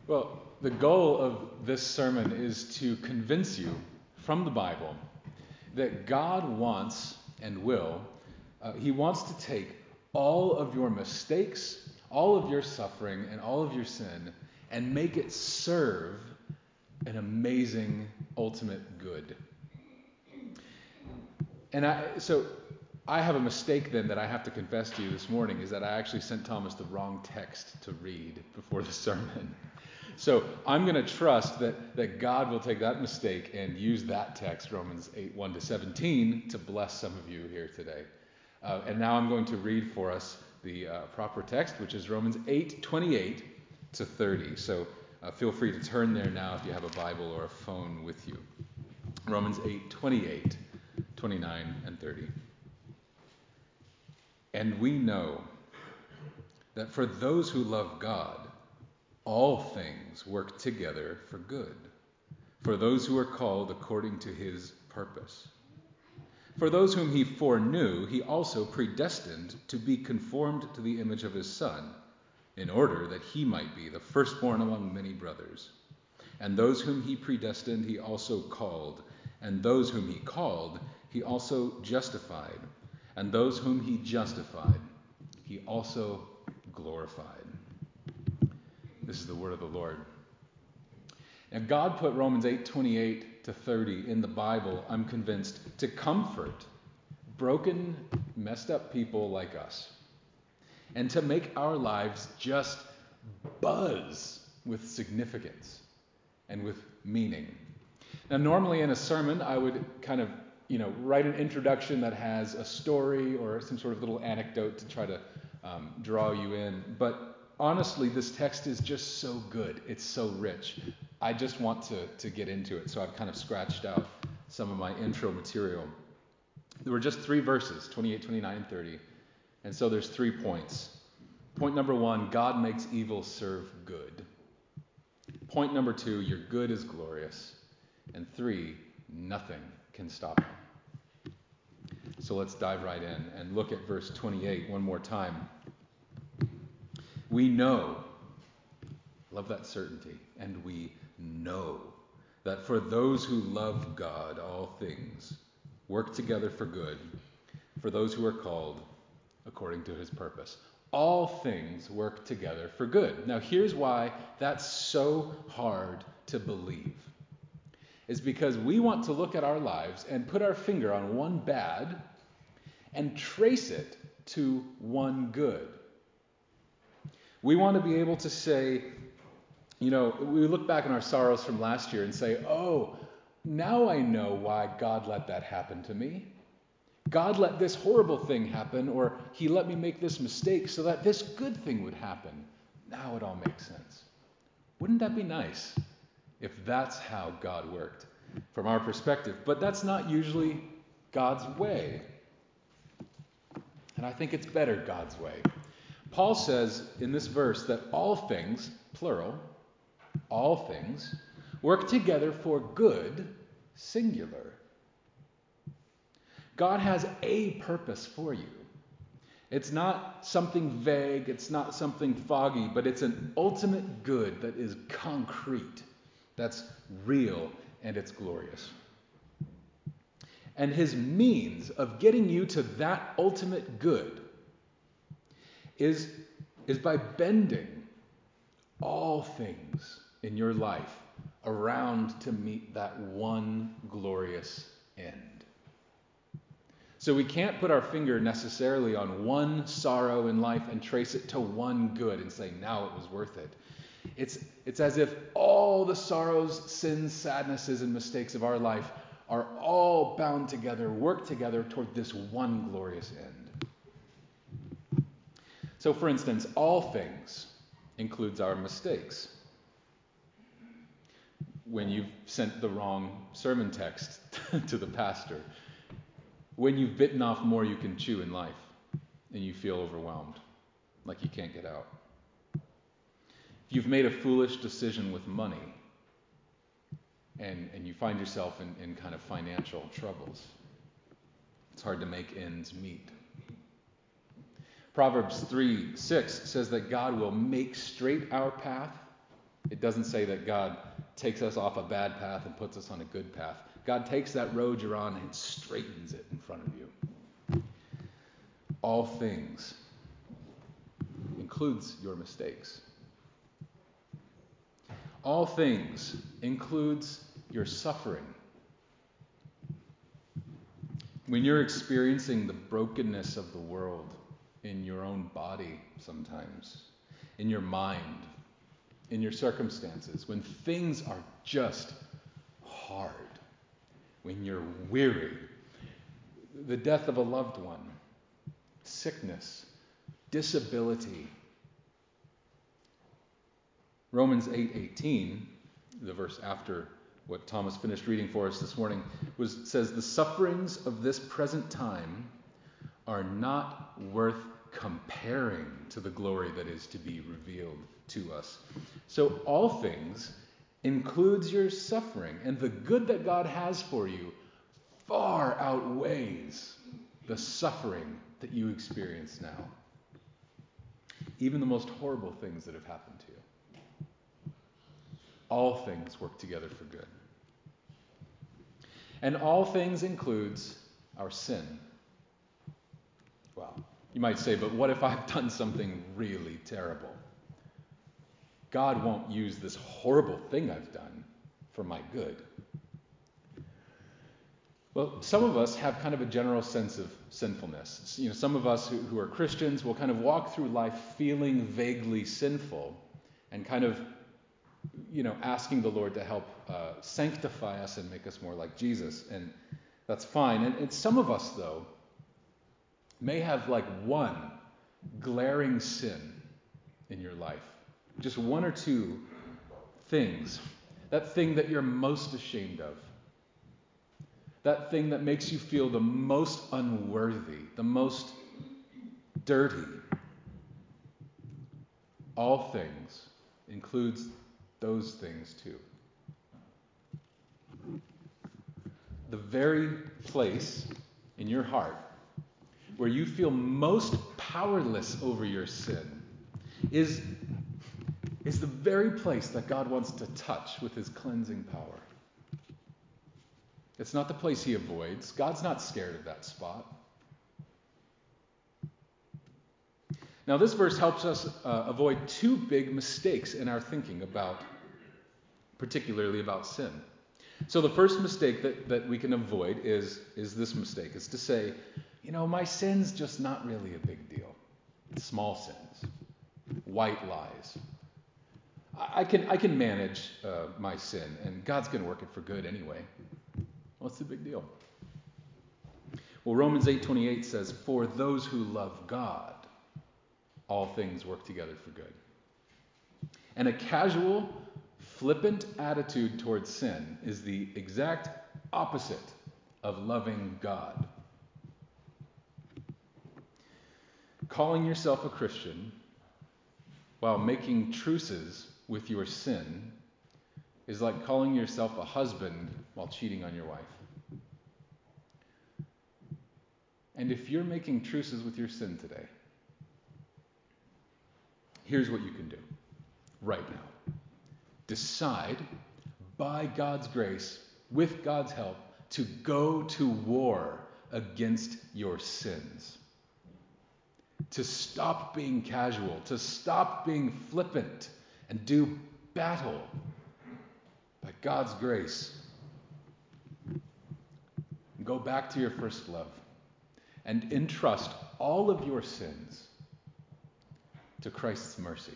Well, the goal of this sermon is to convince you from the Bible that God wants and will, He wants to take all of your mistakes, all of your suffering, and all of your sin and make it serve an amazing ultimate good. And so I have a mistake then that I have to confess to you this morning, is that I actually sent Thomas the wrong text to read before the sermon. So I'm going to trust that God will take that mistake and use that text, Romans 8, 1-17, to bless some of you here today. And now I'm going to read for us the proper text, which is Romans 8, 28-30. So feel free to turn there now if you have a Bible or a phone with you. Romans 8, 28, 29, and 30. And we know that for those who love God, all things work together for good, for those who are called according to His purpose. For those whom He foreknew, He also predestined to be conformed to the image of His Son, in order that He might be the firstborn among many brothers. And those whom He predestined, He also called. And those whom He called, He also justified. And those whom He justified, He also glorified. This is the word of the Lord. Now, God put Romans 8, 28-30 in the Bible, I'm convinced, to comfort broken, messed up people like us, and to make our lives just buzz with significance and with meaning. Now, normally in a sermon, I would kind of, write an introduction that has a story or some sort of little anecdote to try to draw you in. But honestly, this text is just so good. It's so rich. I just want to get into it. So I've kind of scratched out some of my intro material. There were just 3 verses, 28, 29, and 30. And so there's 3 points. Point number 1, God makes evil serve good. Point number 2, your good is glorious. And 3, nothing can stop it. So let's dive right in and look at verse 28 one more time. We know, love that certainty, and we know that for those who love God, all things work together for good, for those who are called according to His purpose. All things work together for good. Now, here's why that's so hard to believe. Is because we want to look at our lives and put our finger on one bad and trace it to one good. We want to be able to say, we look back on our sorrows from last year and say, oh, now I know why God let that happen to me. God let this horrible thing happen, or He let me make this mistake so that this good thing would happen. Now it all makes sense. Wouldn't that be nice if that's how God worked from our perspective? But that's not usually God's way. And I think it's better God's way. Paul says in this verse that all things, plural, all things, work together for good, singular. God has a purpose for you. It's not something vague, it's not something foggy, but it's an ultimate good that is concrete, that's real, and it's glorious. And His means of getting you to that ultimate good is by bending all things in your life around to meet that one glorious end. So we can't put our finger necessarily on one sorrow in life and trace it to one good and say, now it was worth it. It's as if all the sorrows, sins, sadnesses, and mistakes of our life are all bound together, work together toward this one glorious end. So, for instance, all things includes our mistakes. When you've sent the wrong sermon text to the pastor, when you've bitten off more you can chew in life and you feel overwhelmed, like you can't get out. If you've made a foolish decision with money and you find yourself in kind of financial troubles, it's hard to make ends meet. Proverbs 3:6 says that God will make straight our path It doesn't say that God takes us off a bad path and puts us on a good path. God takes that road you're on and straightens it in front of you. All things includes your mistakes. All things includes your suffering. When you're experiencing the brokenness of the world in your own body sometimes, in your mind, in your circumstances, when things are just hard, when you're weary, the death of a loved one, sickness, disability. Romans 8:18, the verse after what Thomas finished reading for us this morning, says, the sufferings of this present time are not worth comparing to the glory that is to be revealed to us. So all things includes your suffering, and the good that God has for you far outweighs the suffering that you experience now. Even the most horrible things that have happened to you. All things work together for good. And all things includes our sin. Well, you might say, but what if I've done something really terrible? God won't use this horrible thing I've done for my good. Well, some of us have kind of a general sense of sinfulness. You know, some of us who are Christians will kind of walk through life feeling vaguely sinful and kind of, asking the Lord to help sanctify us and make us more like Jesus. And that's fine. And some of us, though, may have like one glaring sin in your life. Just one or two things. That thing that you're most ashamed of. That thing that makes you feel the most unworthy, the most dirty. All things includes those things too. The very place in your heart where you feel most powerless over your sin is the very place that God wants to touch with his cleansing power. It's not the place he avoids. God's not scared of that spot. Now, this verse helps us avoid two big mistakes in our thinking particularly about sin. So the first mistake that we can avoid is this mistake. It's to say, my sin's just not really a big deal. Small sins, white lies. I can manage my sin, and God's going to work it for good anyway. What's the big deal? Well, Romans 8:28 says, for those who love God, all things work together for good. And a casual, flippant attitude towards sin is the exact opposite of loving God. Calling yourself a Christian while making truces with your sin is like calling yourself a husband while cheating on your wife. And if you're making truces with your sin today, here's what you can do right now. Decide, by God's grace, with God's help, to go to war against your sins. To stop being casual, to stop being flippant, and do battle by God's grace. Go back to your first love and entrust all of your sins to Christ's mercy.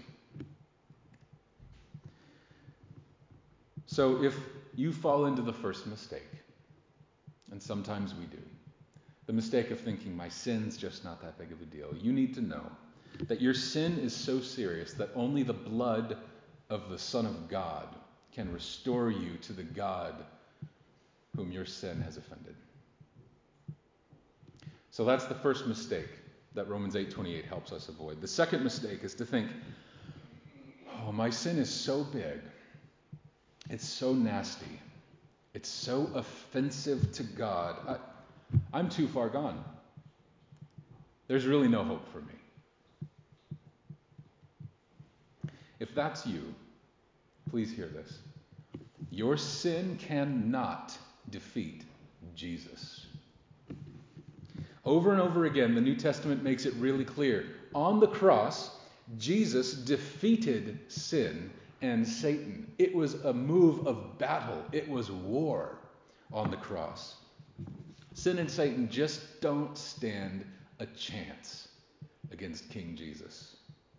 So if you fall into the first mistake, and sometimes we do, the mistake of thinking my sin's just not that big of a deal, you need to know that your sin is so serious that only the blood of the Son of God can restore you to the God whom your sin has offended. So that's the first mistake that Romans 8:28 helps us avoid. The second mistake is to think, my sin is so big, it's so nasty, it's so offensive to God, I'm too far gone. There's really no hope for me. If that's you, Please hear this. Your sin cannot defeat Jesus. Over and over again, the New Testament makes it really clear. On the cross, Jesus defeated sin and Satan. It was a move of battle. It was war on the cross. Sin and Satan just don't stand a chance against King Jesus.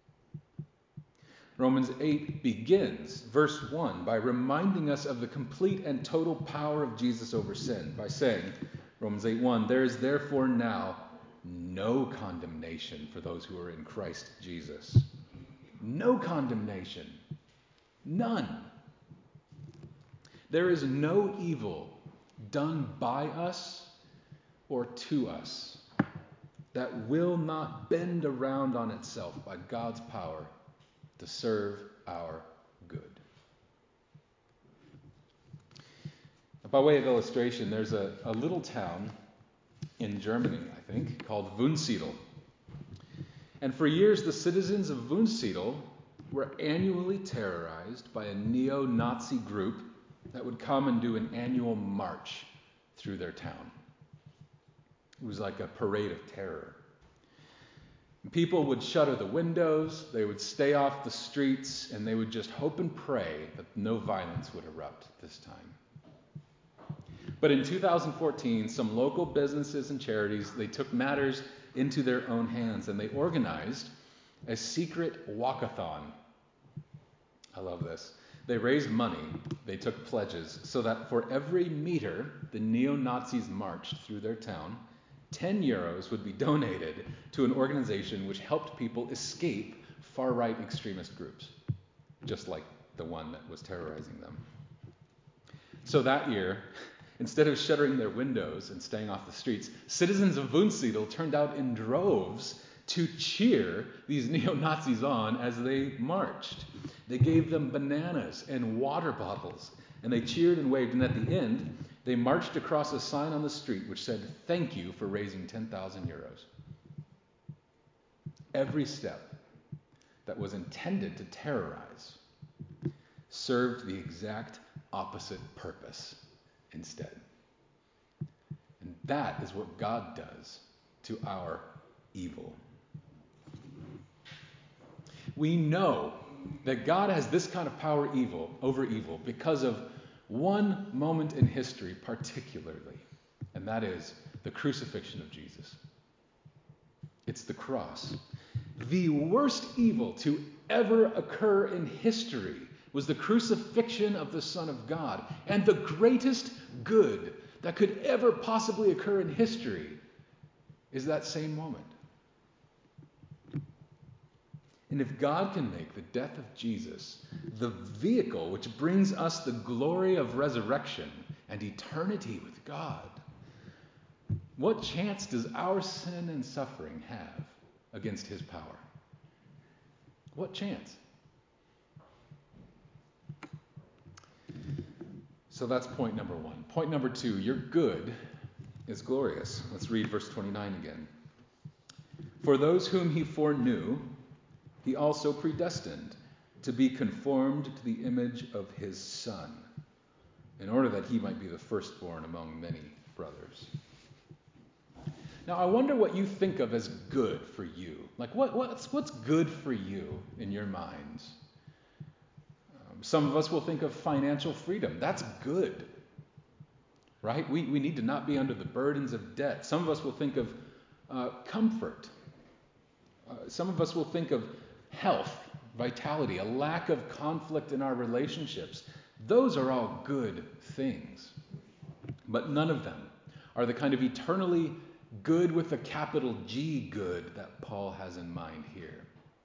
Romans 8 begins, verse 1, by reminding us of the complete and total power of Jesus over sin, by saying, Romans 8:1, there is therefore now no condemnation for those who are in Christ Jesus. No condemnation. None. There is no evil done by us or to us that will not bend around on itself by God's power to serve our good. By way of illustration, there's a little town in Germany, I think, called Wunsiedel. And for years, the citizens of Wunsiedel were annually terrorized by a neo-Nazi group that would come and do an annual march through their town. It was like a parade of terror. People would shutter the windows, they would stay off the streets, and they would just hope and pray that no violence would erupt this time. But in 2014, some local businesses and charities, they took matters into their own hands, and they organized a secret walkathon. I love this. They raised money, they took pledges, so that for every meter the neo-Nazis marched through their town, 10 euros would be donated to an organization which helped people escape far-right extremist groups, just like the one that was terrorizing them. So that year, instead of shuttering their windows and staying off the streets, citizens of Wunsiedel turned out in droves to cheer these neo-Nazis on as they marched. They gave them bananas and water bottles, and they cheered and waved, and at the end, they marched across a sign on the street which said, "Thank you for raising 10,000 euros." Every step that was intended to terrorize served the exact opposite purpose instead. And that is what God does to our evil. We know that God has this kind of power over evil because of one moment in history particularly, and that is the crucifixion of Jesus. It's the cross. The worst evil to ever occur in history was the crucifixion of the Son of God, and the greatest good that could ever possibly occur in history is that same moment. And if God can make the death of Jesus the vehicle which brings us the glory of resurrection and eternity with God, what chance does our sin and suffering have against his power? What chance? So that's point number one. Point number two, your good is glorious. Let's read verse 29 again. For those whom he foreknew, he also predestined to be conformed to the image of his Son, in order that he might be the firstborn among many brothers. Now, I wonder what you think of as good for you. Like, what's good for you in your minds? Some of us will think of financial freedom. That's good, right? We need to not be under the burdens of debt. Some of us will think of comfort. Some of us will think of health, vitality, a lack of conflict in our relationships. Those are all good things. But none of them are the kind of eternally good with a capital G good that Paul has in mind here.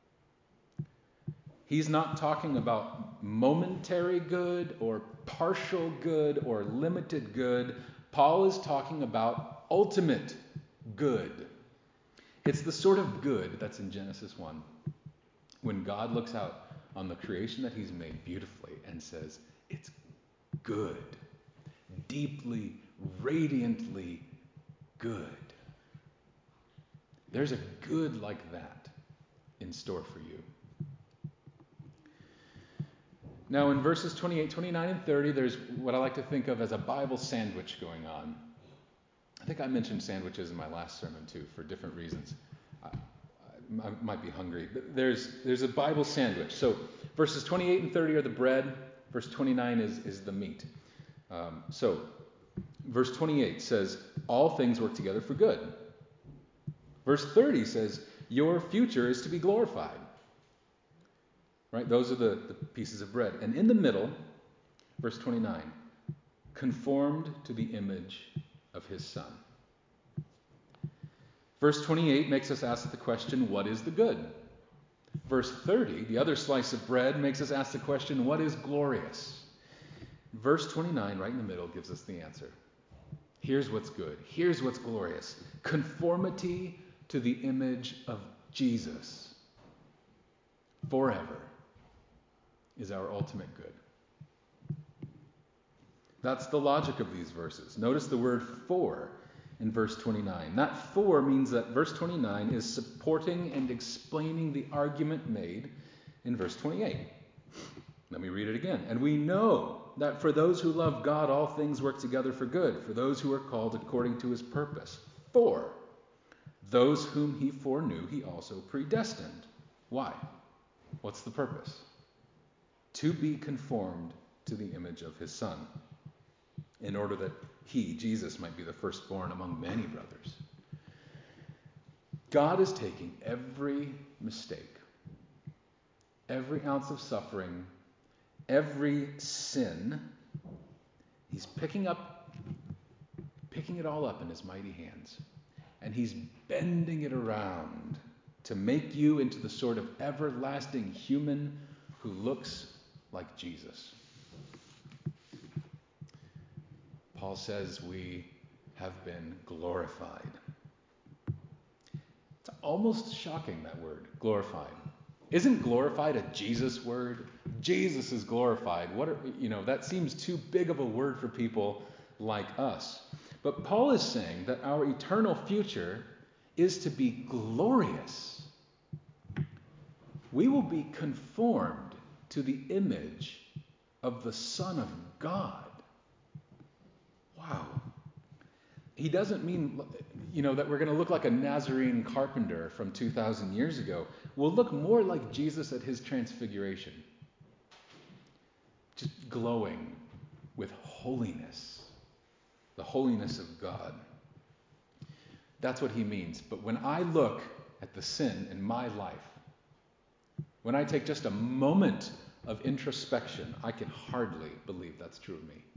He's not talking about momentary good or partial good or limited good. Paul is talking about ultimate good. It's the sort of good that's in Genesis 1. When God looks out on the creation that he's made beautifully and says, it's good, deeply, radiantly good. There's a good like that in store for you. Now in verses 28, 29, and 30, there's what I like to think of as a Bible sandwich going on. I think I mentioned sandwiches in my last sermon too, for different reasons. I might be hungry. But there's a Bible sandwich. So verses 28 and 30 are the bread. Verse 29 is the meat. So verse 28 says, all things work together for good. Verse 30 says, your future is to be glorified. Right? Those are the pieces of bread. And in the middle, verse 29, conformed to the image of his Son. Verse 28 makes us ask the question, what is the good? Verse 30, the other slice of bread, makes us ask the question, what is glorious? Verse 29, right in the middle, gives us the answer. Here's what's good. Here's what's glorious. Conformity to the image of Jesus forever is our ultimate good. That's the logic of these verses. Notice the word for in verse 29. That for means that verse 29 is supporting and explaining the argument made in verse 28. Let me read it again. And we know that for those who love God, all things work together for good, for those who are called according to his purpose. For those whom he foreknew, he also predestined. Why? What's the purpose? To be conformed to the image of his Son, in order that he, Jesus, might be the firstborn among many brothers. God is taking every mistake, every ounce of suffering, every sin. He's picking it all up in his mighty hands, and he's bending it around to make you into the sort of everlasting human who looks like Jesus. Paul says we have been glorified. It's almost shocking, that word, glorified. Isn't glorified a Jesus word? Jesus is glorified. That seems too big of a word for people like us. But Paul is saying that our eternal future is to be glorious. We will be conformed to the image of the Son of God. Wow. He doesn't mean, that we're going to look like a Nazarene carpenter from 2,000 years ago. We'll look more like Jesus at his transfiguration. Just glowing with holiness. The holiness of God. That's what he means. But when I look at the sin in my life, when I take just a moment of introspection, I can hardly believe that's true of me.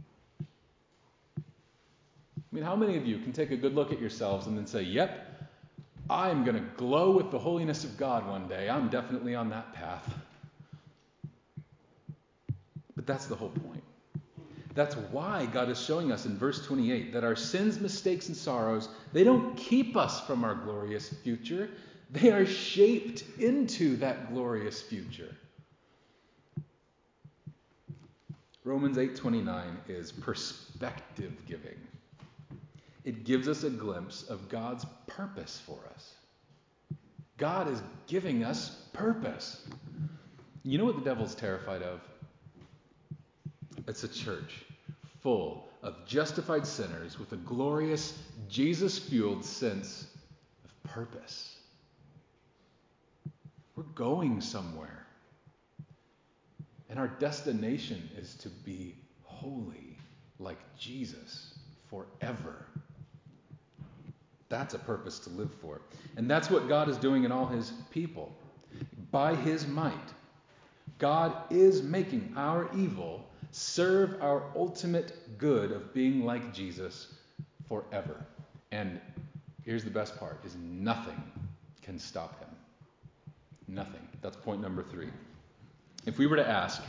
I mean, how many of you can take a good look at yourselves and then say, yep, I'm going to glow with the holiness of God one day. I'm definitely on that path. But that's the whole point. That's why God is showing us in verse 28 that our sins, mistakes, and sorrows, they don't keep us from our glorious future. They are shaped into that glorious future. Romans 8:29 is perspective giving. It gives us a glimpse of God's purpose for us. God is giving us purpose. You know what the devil's terrified of? It's a church full of justified sinners with a glorious, Jesus-fueled sense of purpose. We're going somewhere. And our destination is to be holy like Jesus forever. That's a purpose to live for. And that's what God is doing in all his people. By his might, God is making our evil serve our ultimate good of being like Jesus forever. And here's the best part, is nothing can stop him. Nothing. That's point number 3. If we were to ask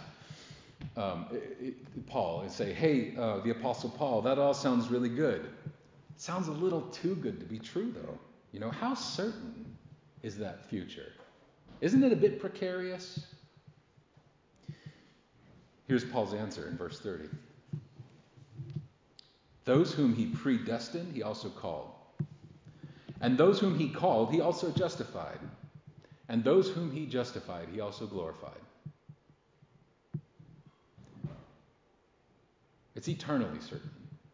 Paul and say, hey, the Apostle Paul, that all sounds really good. It sounds a little too good to be true, though. How certain is that future? Isn't it a bit precarious? Here's Paul's answer in verse 30. Those whom he predestined, he also called. And those whom he called, he also justified. And those whom he justified, he also glorified. It's eternally certain.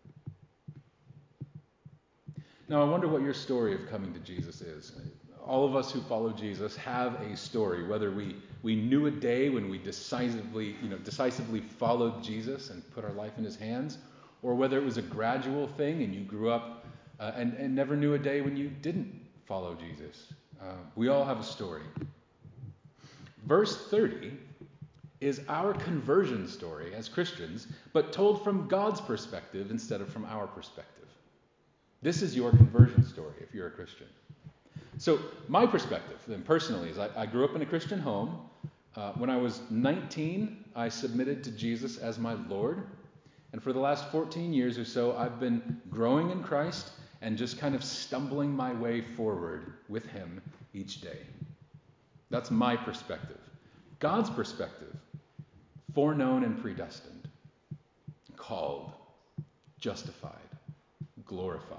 Now, I wonder what your story of coming to Jesus is. All of us who follow Jesus have a story, whether we knew a day when we decisively followed Jesus and put our life in his hands, or whether it was a gradual thing and you grew up and never knew a day when you didn't follow Jesus. We all have a story. Verse 30 is our conversion story as Christians, but told from God's perspective instead of from our perspective. This is your conversion story if you're a Christian. So my perspective, then personally, is I grew up in a Christian home. When I was 19, I submitted to Jesus as my Lord. And for the last 14 years or so, I've been growing in Christ and just kind of stumbling my way forward with him each day. That's my perspective. God's perspective, foreknown and predestined, called, justified, glorified.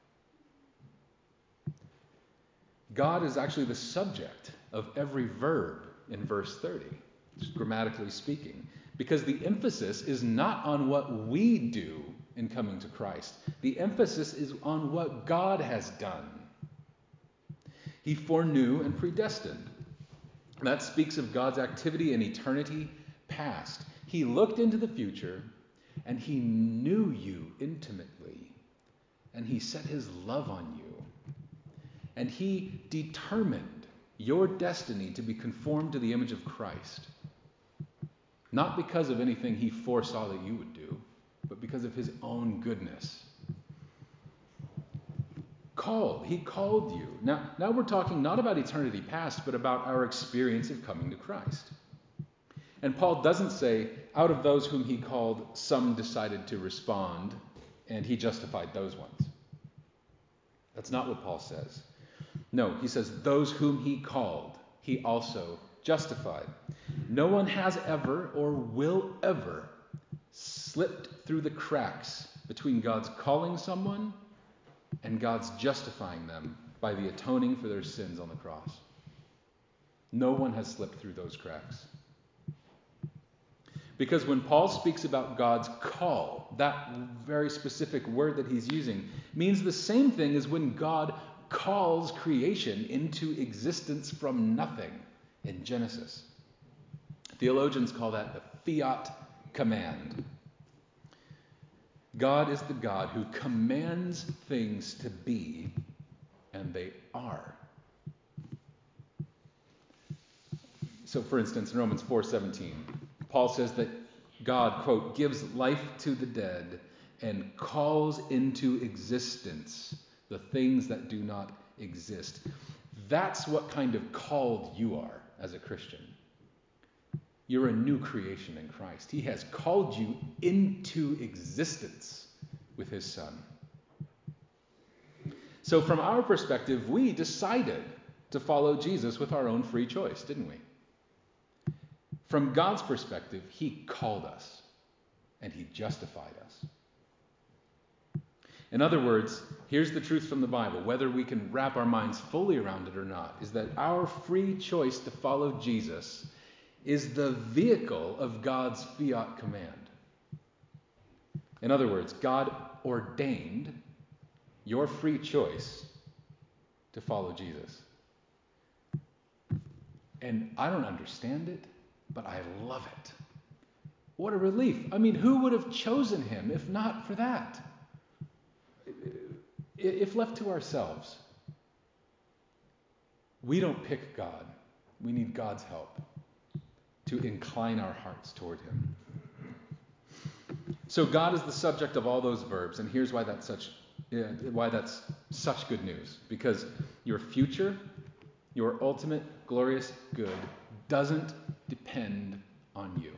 God is actually the subject of every verb in verse 30, just grammatically speaking, because the emphasis is not on what we do in coming to Christ. The emphasis is on what God has done. He foreknew and predestined. That speaks of God's activity in eternity past. He looked into the future and he knew you intimately, and he set his love on you. And he determined your destiny to be conformed to the image of Christ. Not because of anything he foresaw that you would do, but because of his own goodness. Called. He called you. Now we're talking not about eternity past, but about our experience of coming to Christ. And Paul doesn't say, out of those whom he called, some decided to respond, and he justified those ones. That's not what Paul says. No, he says, those whom he called, he also justified. No one has ever or will ever slipped through the cracks between God's calling someone and God's justifying them by the atoning for their sins on the cross. No one has slipped through those cracks. Because when Paul speaks about God's call, that very specific word that he's using means the same thing as when God calls creation into existence from nothing in Genesis. Theologians call that the fiat command. God is the God who commands things to be, and they are. So, for instance, in Romans 4:17, Paul says that God, quote, gives life to the dead and calls into existence the things that do not exist. That's what kind of called you are as a Christian. You're a new creation in Christ. He has called you into existence with his Son. So from our perspective, we decided to follow Jesus with our own free choice, didn't we? From God's perspective, he called us and he justified us. In other words, here's the truth from the Bible, whether we can wrap our minds fully around it or not, is that our free choice to follow Jesus is the vehicle of God's fiat command. In other words, God ordained your free choice to follow Jesus. And I don't understand it, but I love it. What a relief. I mean, who would have chosen him if not for that? If left to ourselves, we don't pick God. We need God's help to incline our hearts toward him. So God is the subject of all those verbs, and here's why that's such good news. Because your future, your ultimate glorious good, doesn't depend on you.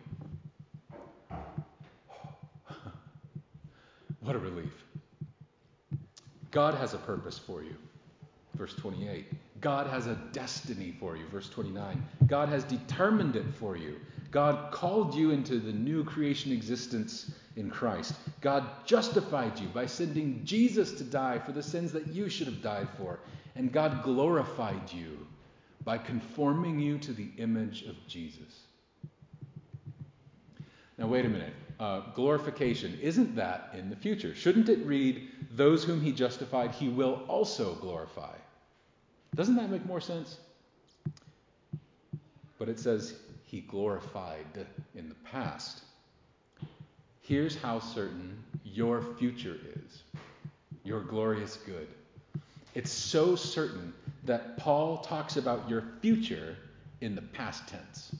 What a relief. God has a purpose for you, verse 28. God has a destiny for you, verse 29. God has determined it for you. God called you into the new creation existence in Christ. God justified you by sending Jesus to die for the sins that you should have died for. And God glorified you by conforming you to the image of Jesus. Now, wait a minute. glorification, isn't that in the future? Shouldn't it read, those whom he justified, he will also glorify? Doesn't that make more sense? But it says he glorified in the past. Here's how certain your future is, your glorious good. It's so certain that Paul talks about your future in the past tense.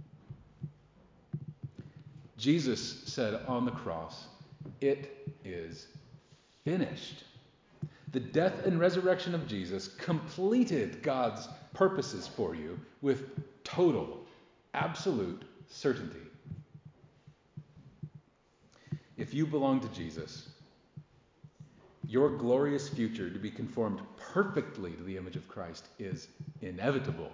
Jesus said on the cross, "It is finished." The death and resurrection of Jesus completed God's purposes for you with total, absolute certainty. If you belong to Jesus, your glorious future to be conformed perfectly to the image of Christ is inevitable.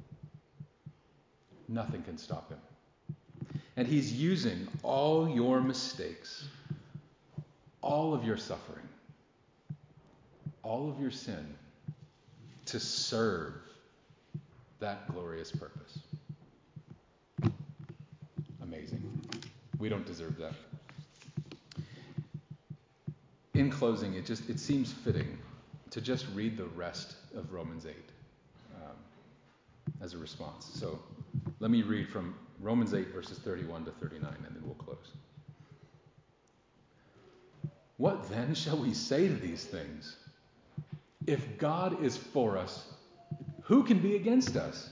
Nothing can stop him. And he's using all your mistakes, all of your suffering, all of your sin to serve that glorious purpose. Amazing. We don't deserve that. In closing, it seems fitting to just read the rest of Romans 8 as a response. So let me read from Romans 8, verses 31 to 39, and then we'll close. What then shall we say to these things? If God is for us, who can be against us?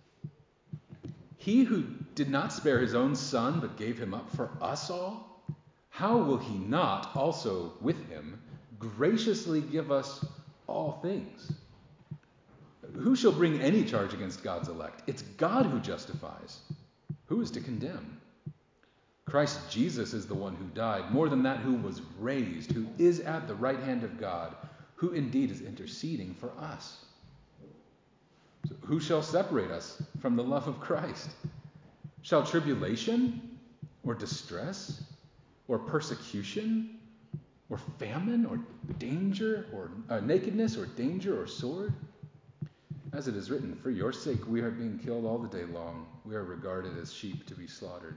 He who did not spare his own son, but gave him up for us all, how will he not also with him graciously give us all things? Who shall bring any charge against God's elect? It's God who justifies. Who is to condemn? Christ Jesus is the one who died, more than that, who was raised, who is at the right hand of God, who indeed is interceding for us. So who shall separate us from the love of Christ? Shall tribulation, or distress, or persecution, or famine, or danger, or nakedness, or danger, or sword? As it is written, for your sake we are being killed all the day long. We are regarded as sheep to be slaughtered.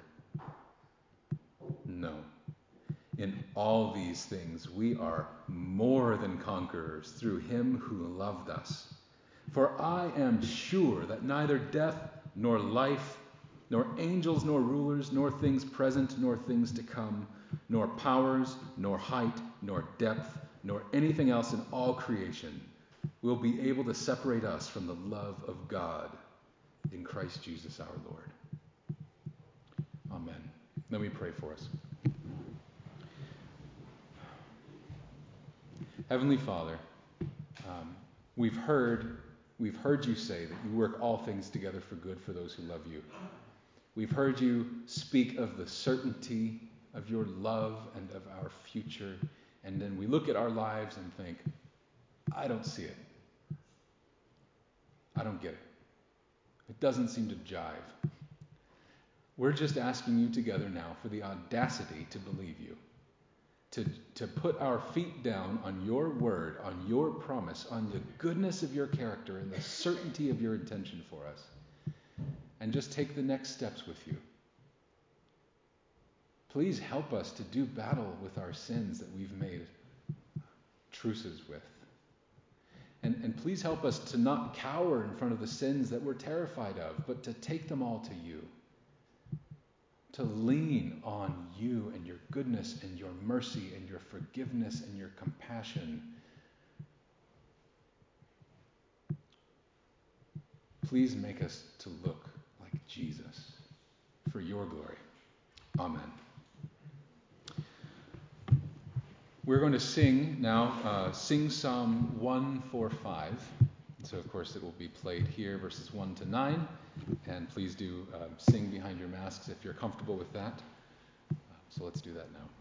No. In all these things we are more than conquerors through him who loved us. For I am sure that neither death, nor life, nor angels, nor rulers, nor things present, nor things to come, nor powers, nor height, nor depth, nor anything else in all creation will be able to separate us from the love of God in Christ Jesus our Lord. Amen. Let me pray for us. Heavenly Father, we've heard you say that you work all things together for good for those who love you. We've heard you speak of the certainty of your love and of our future, and then we look at our lives and think, I don't see it. I don't get it. It doesn't seem to jive. We're just asking you together now for the audacity to believe you, to put our feet down on your word, on your promise, on the goodness of your character and the certainty of your intention for us, and just take the next steps with you. Please help us to do battle with our sins that we've made truces with. And please help us to not cower in front of the sins that we're terrified of, but to take them all to you. To lean on you and your goodness and your mercy and your forgiveness and your compassion. Please make us to look like Jesus for your glory. Amen. We're going to sing now, sing Psalm 145. So, of course, it will be played here, verses 1 to 9. And please do sing behind your masks if you're comfortable with that. So let's do that now.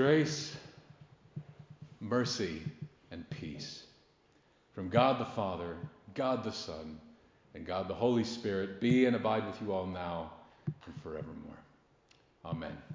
grace, mercy, and peace from God the Father, God the Son, and God the Holy Spirit be and abide with you all now and forevermore. Amen.